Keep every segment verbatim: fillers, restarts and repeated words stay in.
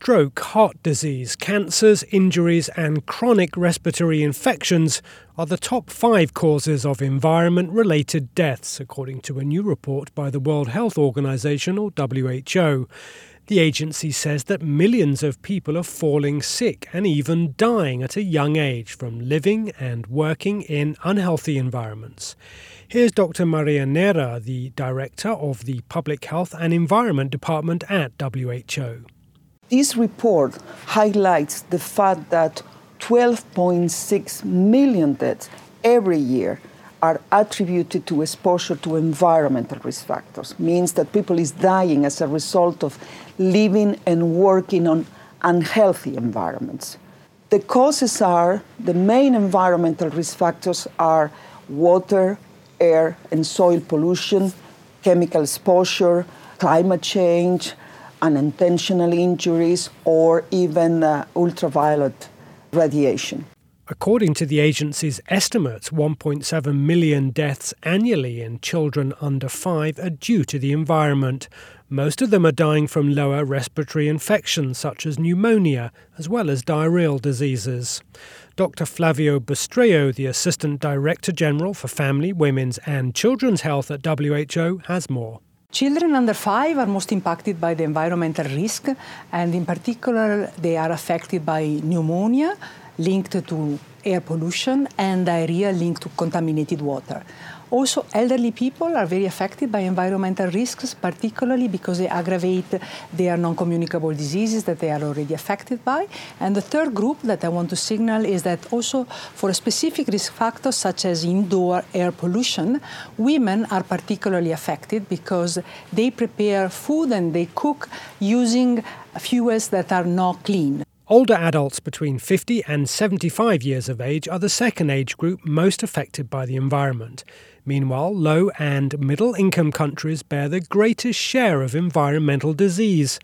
stroke, heart disease, cancers, injuries and chronic respiratory infections are the top five causes of environment-related deaths, according to a new report by the World Health Organization, or W H O. The agency says that millions of people are falling sick and even dying at a young age from living and working in unhealthy environments. Here's Doctor Maria Neira, the Director of the Public Health and Environment Department at W H O. This report highlights the fact that twelve point six million deaths every year are attributed to exposure to environmental risk factors. Means that people is dying as a result of living and working on unhealthy environments. The causes are, the main environmental risk factors are water, air and soil pollution, chemical exposure, climate change, unintentional injuries, or even uh, ultraviolet radiation. According to the agency's estimates, one point seven million deaths annually in children under five are due to the environment. Most of them are dying from lower respiratory infections such as pneumonia, as well as diarrheal diseases. Doctor Flavio Bustreo, the Assistant Director General for Family, Women's and Children's Health at W H O, has more. Children under five are most impacted by the environmental risk, and in particular they are affected by pneumonia linked to air pollution and diarrhea linked to contaminated water. Also, elderly people are very affected by environmental risks, particularly because they aggravate their non-communicable diseases that they are already affected by. And the third group that I want to signal is that also for specific risk factors such as indoor air pollution, women are particularly affected because they prepare food and they cook using fuels that are not clean. Older adults between fifty and seventy-five years of age are the second age group most affected by the environment. Meanwhile, low and middle-income countries bear the greatest share of environmental disease.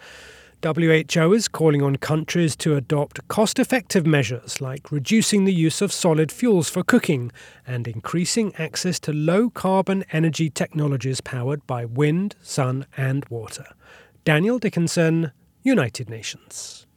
W H O is calling on countries to adopt cost-effective measures like reducing the use of solid fuels for cooking and increasing access to low-carbon energy technologies powered by wind, sun and water. Daniel Dickinson, United Nations.